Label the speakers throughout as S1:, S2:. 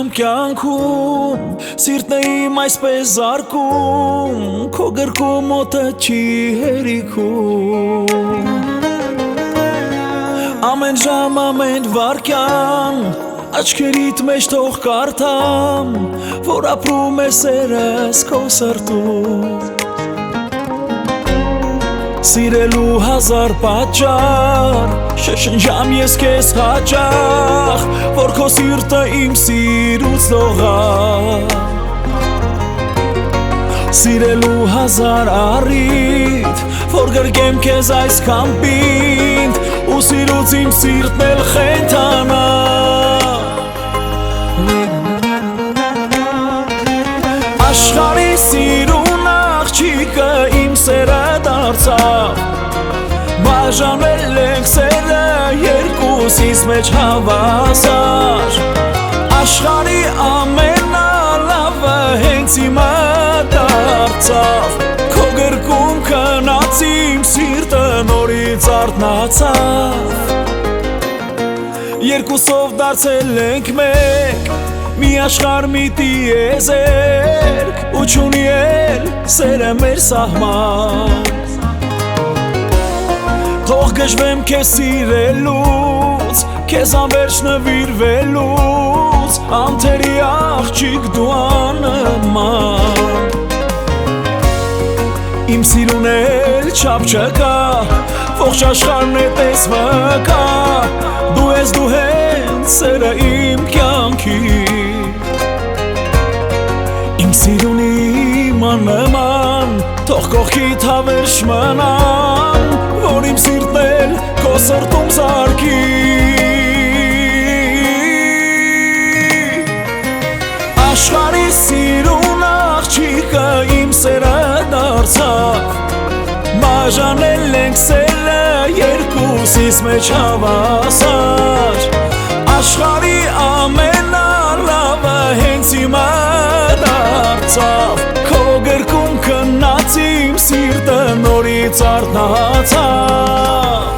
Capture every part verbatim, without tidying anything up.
S1: եմ կյանքում, սիրտն է իմ այսպես զարկում, քո գրկում մոտը չի հերիքում։ Ամեն ժամ, ամեն վարքյան, աչքերիդ մեջ թող կարդամ, որ ապրում է սերս քո սրտում։ Սիրելու հազար պատճառ, շշնջամ ես քեզ հաճախ, որ քո սիրտը իմ սիրուց լողա։ Սիրելու հազար առիթ, որ գրկեմ քեզ այս կամպին, ու սիրուց իմ սիրտն էլ խենթանա։ Աշխարհի սիրուն աղջիկը իմ սերը դարձավ, բաժանել ենք սերը երկուսիս մեջ հավասար։ Աշխարհի ամենալավը հենց հիմա դարձավ, քո գրկում քնած իմ սիրտը նորից արթնացավ։ Երկուսով դարձել ենք մեկ, մի աշխարհ մի տիեզերք, ու չունի էլ սերը մեր սահման։ Թող գժվեմ քեզ սիրելուց, քեզ անվերջ նվիրվելուց, անթերի աղջիկ դու աննման։ Իմ սիրուն էլ չափ չկա, ողջ աշխարհն է տես վկա, դու ես դու հենց սերը իմ կյանքի։ Իմ սիրուն իմ աննման, թող կողքիդ հավերժ մնամ, որ իմ սիրտն էլ քո սրտում զարկի։ Աշխարհի սիրուն աղջիկը իմ սերը դարձավ, բաժանել ենք սերը երկուսիս մեջ հավասար։ Աշխարհի ամենալավը հենց հիմա դարձավ, քո գրկում քնած իմ սիրտը նորից արթնացավ։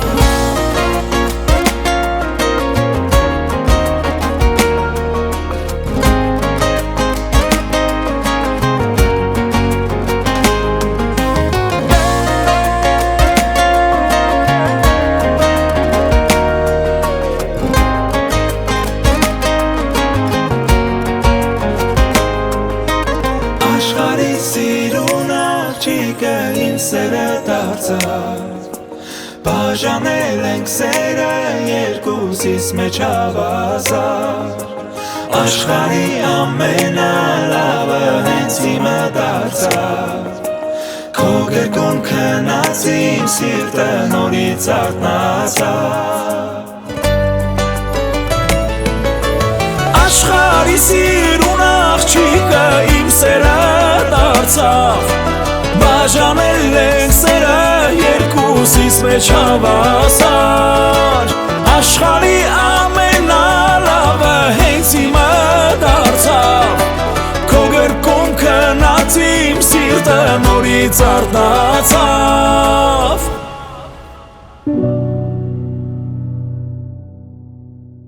S2: Աշխարհի սիրուն աղջիկը իմ սերը դարձավ, բաժանել ենք սերը երկուսիս մեջ հավասար։ Աշխարհի ամենալավը հենց հիմա դարձավ, քո գրկում քնած իմ սիրտը նորից արթնացավ։
S1: Աշխարհի սիրուն աղջիկը իմ սերը դարձավ, բաժանել ենք սերը երկուսիս մեջ հավասար։ Աշխարհի ամենալավը հենց հիմա դարձավ, քո գրկում քնած իմ սիրտը նորից արթնացավ։